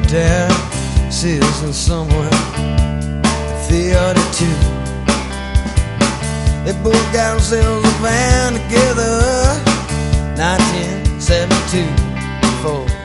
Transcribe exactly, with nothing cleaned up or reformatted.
solitaire, sitting somewhere thirty-two. They both got themselves a van together, nineteen seventy-two. Before